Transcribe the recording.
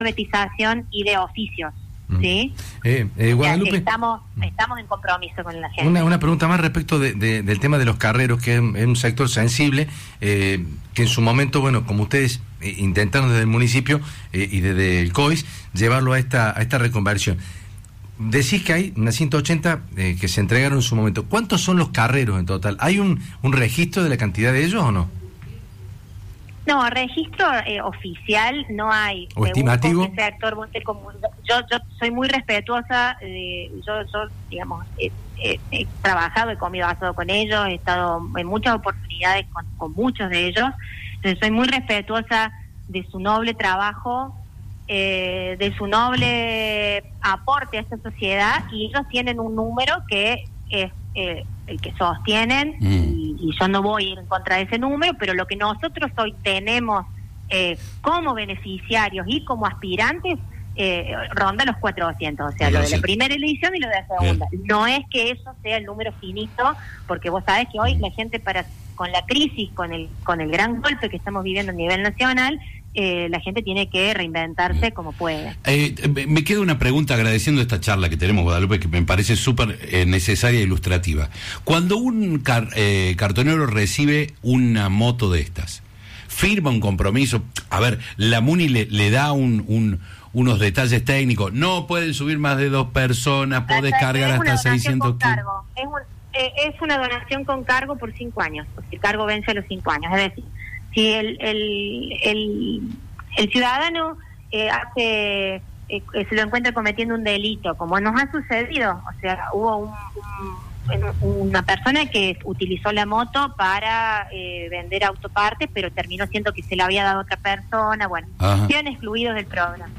alfabetización y de oficios. ¿Sí? Guadalupe, estamos en compromiso con la gente. Una pregunta más respecto del tema de los carreros, que es un sector sensible, que en su momento, bueno, como ustedes intentaron desde el municipio y desde el COIS llevarlo a esta reconversión. Decís que hay unas 180 que se entregaron en su momento. ¿Cuántos son los carreros en total? ¿Hay un registro de la cantidad de ellos o no? No, registro oficial no hay. ¿O estimativo? Yo soy muy respetuosa, yo digamos, he trabajado, he comido asado con ellos, he estado en muchas oportunidades con muchos de ellos, entonces soy muy respetuosa de su noble trabajo, de su noble aporte a esta sociedad, y ellos tienen un número que es el que sostienen, y yo no voy a ir en contra de ese número, pero lo que nosotros hoy tenemos como beneficiarios y como aspirantes ronda los 400, o sea, lo de la primera edición y lo de la segunda. No es que eso sea el número finito, porque vos sabés que hoy la gente con la crisis, con el gran golpe que estamos viviendo a nivel nacional, la gente tiene que reinventarse como puede. Me queda una pregunta agradeciendo esta charla que tenemos, Guadalupe, que me parece súper necesaria e ilustrativa. Cuando un cartonero recibe una moto de estas, firma un compromiso, a ver, la MUNI le da unos detalles técnicos, no pueden subir más de 2 personas, podés cargar hasta 600 kilos. Es una donación con cargo por 5 años, porque el cargo vence a los 5 años, es decir, si el ciudadano se lo encuentra cometiendo un delito, como nos ha sucedido, o sea, hubo una persona que utilizó la moto para vender autopartes, pero terminó siendo que se la había dado a otra persona, bueno, quedan excluidos del programa.